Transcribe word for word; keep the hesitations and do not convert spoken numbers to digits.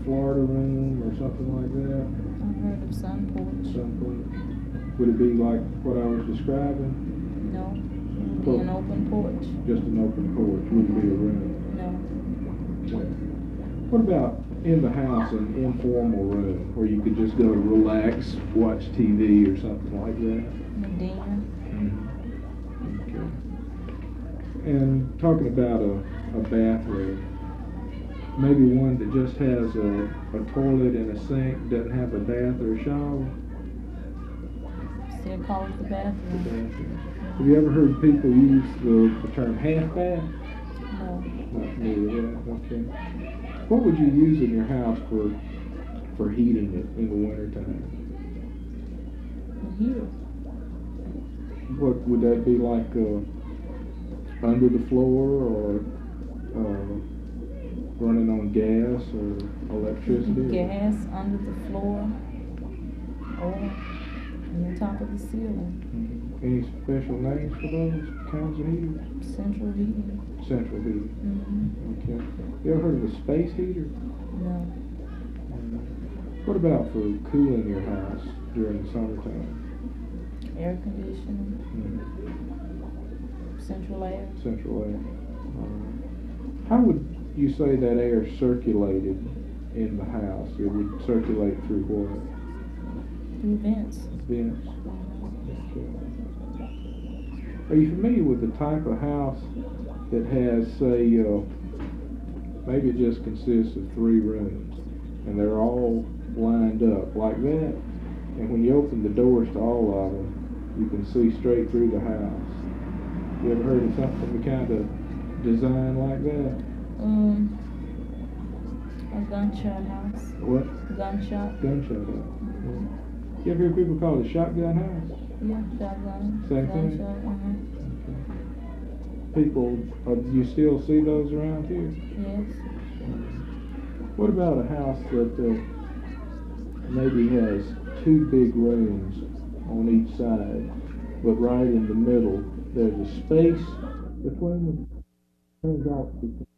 Florida room or something like that? I've heard of sun porch. Sun porch. Would it be like what I was describing? No, it would be an open porch. Just an open porch, wouldn't be a room? No. Okay. What about in the house, an informal room where you could just go to relax, watch T V or something like that? Medina. Mm-hmm. Okay. And talking about a, a bathroom, maybe one that just has a, a toilet and a sink, doesn't have a bath or a shower? Still call it the bathroom. The bathroom. Have you ever heard people use the, the term half bath? No. Not familiar with that, okay. What would you use in your house for for heating it in the wintertime? The heater. What would that be, like uh, under the floor or uh, running on gas or electricity? Gas under the floor or on the top of the ceiling. Mm-hmm. Any special names for those kinds of heaters? Central heating. Central heating. Mm-hmm. Okay. You ever heard of a space heater? No. Mm-hmm. What about for cooling your house during the summertime? Air conditioning. Mm-hmm. Central air. Central air. Uh, how would you say that air circulated in the house? It would circulate through what? Through vents. Vents. Mm-hmm. Okay. Are you familiar with the type of house that has, say, uh, maybe it just consists of three rooms, and they're all lined up like that, and when you open the doors to all of them, you can see straight through the house? You ever heard of something kind of design like that? Um, a gunshot house. What? Gunshot. Gunshot house. Mm-hmm. You ever hear people call it a shotgun house? Yeah, shotgun. Same thing? Gunshot, uh-huh. Okay. People, uh, do you still see those around here? Yes. What about a house that uh, maybe has two big rooms on each side, but right in the middle there's a space between them? Turns out